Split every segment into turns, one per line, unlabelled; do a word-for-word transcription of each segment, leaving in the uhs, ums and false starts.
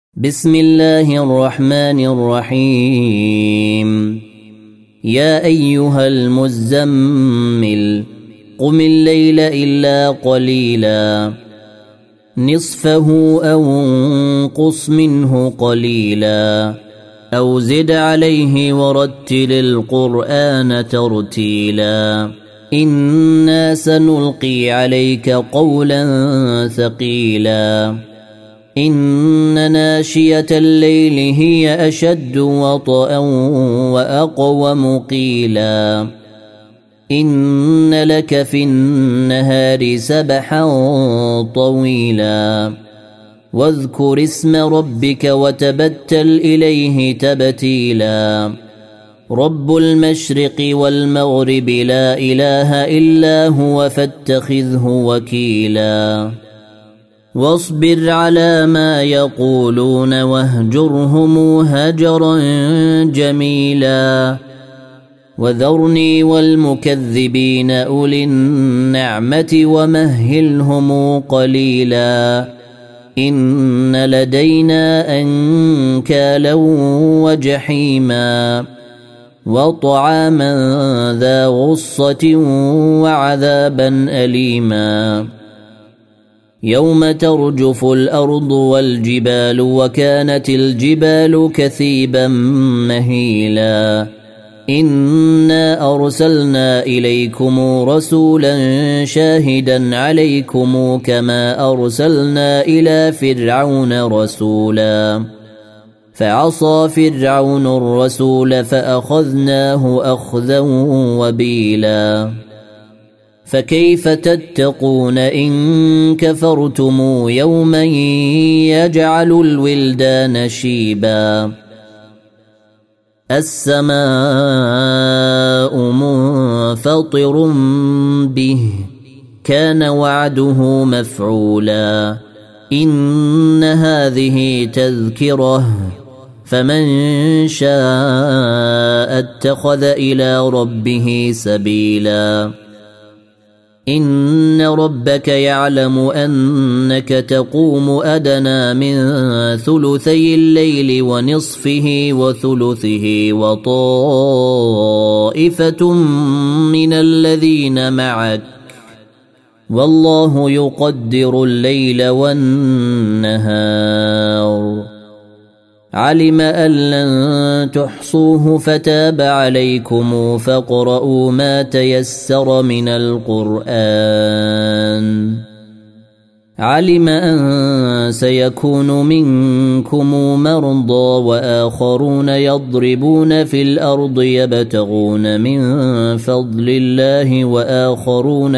بسم الله الرحمن الرحيم يا أيها المزمل قم الليل إلا قليلا نصفه أو انقص منه قليلا أو زد عليه ورتل القرآن ترتيلا إنا سنلقي عليك قولا ثقيلا إن ناشية الليل هي أشد وطئا وأقوم قيلا إن لك في النهار سبحا طويلا واذكر اسم ربك وتبتل إليه تبتيلا رب المشرق والمغرب لا إله إلا هو فاتخذه وكيلا واصبر على ما يقولون واهجرهم هجرا جميلا وذرني والمكذبين أولي النعمة ومهلهم قليلا إن لدينا أنكالا وجحيما وطعاما ذا غصة وعذابا أليما يوم ترجف الأرض والجبال وكانت الجبال كثيبا مهيلا إنا أرسلنا إليكم رسولا شاهدا عليكم كما أرسلنا إلى فرعون رسولا فعصى فرعون الرسول فأخذناه أخذا وبيلا فكيف تتقون إن كفرتم يوما يجعل الولدان شيبا السماء منفطر به كان وعده مفعولا إن هذه تذكرة فمن شاء اتخذ إلى ربه سبيلا إن ربك يعلم أنك تقوم أدنى من ثلثي الليل ونصفه وثلثه وطائفة من الذين معك والله يقدر الليل والنهار علم أن لن تحصوه فتاب عليكم فاقرؤوا ما تيسر من القرآن علم أن سيكون منكم مرضى وآخرون يضربون في الأرض يبتغون من فضل الله وآخرون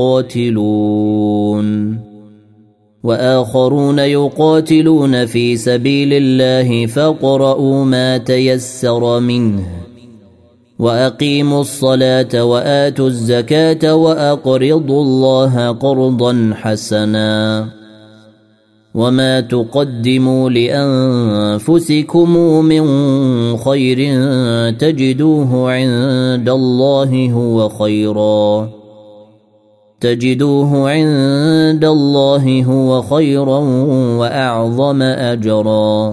يقاتلون وآخرون يقاتلون في سبيل الله فاقرؤوا ما تيسر منه وأقيموا الصلاة وآتوا الزكاة وأقرضوا الله قرضا حسنا وما تقدموا لأنفسكم من خير تجدوه عند الله هو خيرا تجدوه عند الله هو خيرا وأعظم أجرا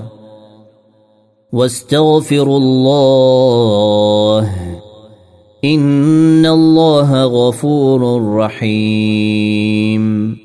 واستغفروا الله إن الله غفور رحيم